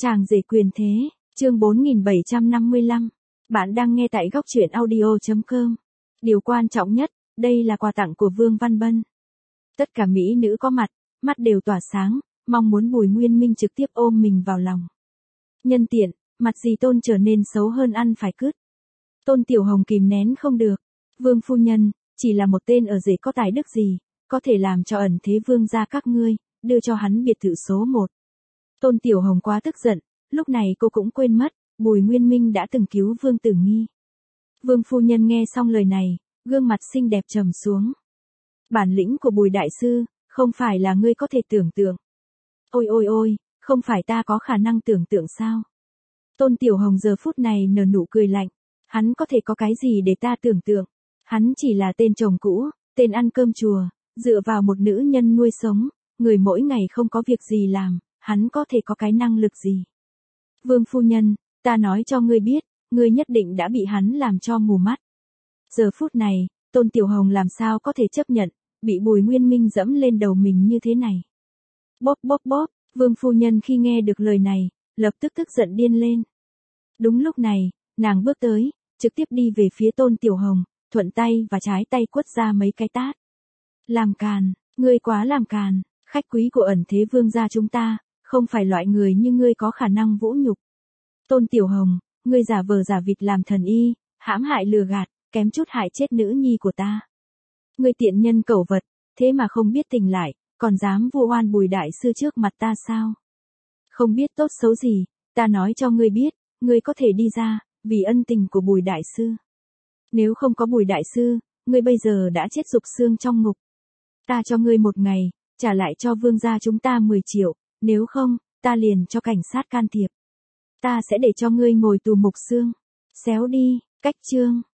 Chàng rể quyền thế, chương 4755. Bạn đang nghe tại góc truyện audio.com. Điều quan trọng nhất, đây là quà tặng của Vương Văn Bân. Tất cả mỹ nữ có mặt, mắt đều tỏa sáng, mong muốn Bùi Nguyên Minh trực tiếp ôm mình vào lòng. Nhân tiện, mặt dì Tôn trở nên xấu hơn ăn phải cứt. Tôn Tiểu Hồng kìm nén không được. Vương phu nhân, chỉ là một tên ở rể có tài đức gì, có thể làm cho ẩn thế vương gia các ngươi, đưa cho hắn biệt thự số 1. Tôn Tiểu Hồng quá tức giận, lúc này cô cũng quên mất, Bùi Nguyên Minh đã từng cứu Vương Tử Nghi. Vương phu nhân nghe xong lời này, gương mặt xinh đẹp trầm xuống. Bản lĩnh của Bùi đại sư, không phải là ngươi có thể tưởng tượng. Ôi ôi ôi, không phải ta có khả năng tưởng tượng sao? Tôn Tiểu Hồng giờ phút này nở nụ cười lạnh, hắn có thể có cái gì để ta tưởng tượng? Hắn chỉ là tên chồng cũ, tên ăn cơm chùa, dựa vào một nữ nhân nuôi sống, người mỗi ngày không có việc gì làm, hắn có thể có cái năng lực gì? Vương phu nhân, ta nói cho ngươi biết, ngươi nhất định đã bị hắn làm cho mù mắt. Giờ phút này, Tôn Tiểu Hồng làm sao có thể chấp nhận, bị Bùi Nguyên Minh dẫm lên đầu mình như thế này. Bóp bóp bóp, Vương phu nhân khi nghe được lời này, lập tức tức giận điên lên. Đúng lúc này, nàng bước tới, trực tiếp đi về phía Tôn Tiểu Hồng, thuận tay và trái tay quất ra mấy cái tát. Làm càn, ngươi quá làm càn, khách quý của ẩn thế vương gia chúng ta, không phải loại người như ngươi có khả năng vũ nhục. Tôn Tiểu Hồng, ngươi giả vờ giả vịt làm thần y, hãm hại lừa gạt, kém chút hại chết nữ nhi của ta. Ngươi tiện nhân cẩu vật, thế mà không biết tỉnh lại, còn dám vu oan Bùi đại sư trước mặt ta sao? Không biết tốt xấu gì, ta nói cho ngươi biết, ngươi có thể đi ra, vì ân tình của Bùi đại sư. Nếu không có Bùi đại sư, ngươi bây giờ đã chết rục xương trong ngục. Ta cho ngươi 1 ngày, trả lại cho vương gia chúng ta 10 triệu, nếu không, ta liền cho cảnh sát can thiệp. Ta sẽ để cho ngươi ngồi tù mục xương. Xéo đi, cách chương.